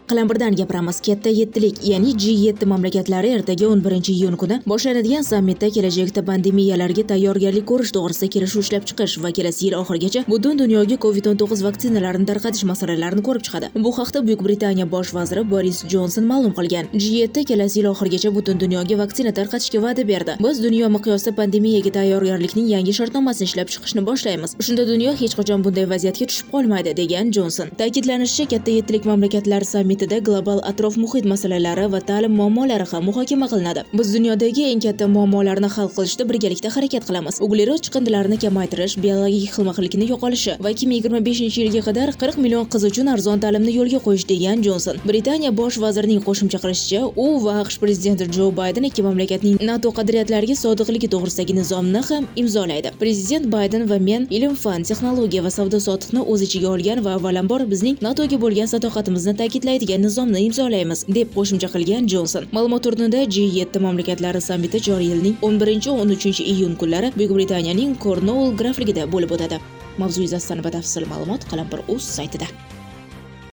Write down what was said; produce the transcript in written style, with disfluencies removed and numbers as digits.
Qalampirdan gapiramiz. Katta yettilik, ya'ni G7 mamlakatlari ertaga 11-iyun kuni boshlanadigan sammitda kelajakda pandemiyalarga tayyorgarlik ko'rish to'g'risida kelishuv ishlab chiqish va kelasi yil oxirigacha butun dunyoga COVID-19 vaksinalarini tarqatish masalalarini ko'rib chiqadi. Bu haqda Buyuk Britaniya bosh vaziri Boris Jonson ma'lum qilgan. G7 kelasi yil oxirigacha butun dunyoga vaksina tarqatishga va'da berdi. Biz dunyo miqyosida pandemiyaga tayyorgarlikning yangi shartnomasini ishlab chiqishni boshlaymiz. Shunda dunyo hech qachon bunday vaziyatga tushib qolmaydi, degan Jonson. Ta'kidlanishicha, katta yettilik mamlakatlar sammitida global atrof muhit masalalari va ta'lim muammolari ham muhokama qilinadi. Biz dunyodagi eng katta muammolarni hal qilishda birgalikda harakat qilamiz. Uglerod chiqindilarini kamaytirish, biologik xilma-xillikning yo'qolishi va 2025-yilga qadar 40 million qiz uchun arzon ta'limni yo'lga qo'yish, degan Jonson. Britaniya bosh vazirining qo'shimcha qilishicha, u va AQSh prezidenti Jo Bayden ikki mamlakatning NATO qadriyatlariga sodiqligi to'g'risidagi nizomni ham imzolaydi. Prezident Bayden va men ilm-fan, texnologiya va savdo-sotiqni o'z ichiga olgan va avvalambor bizning NATOga bo'lgan sadoqatimizni ta'kidlaydigan nizomni imzolaymiz, deb qo'shimcha qilgan Jonson. Ma'lumot o'rnida G7 mamlakatlari sammiti joriy yilning 11-13-iyun kunlari Buyuk Britaniyaning Cornwall grafligida bo'lib o'tadi. Mavzu yuzasidan batafsil ma'lumot Qalampir.uz saytida.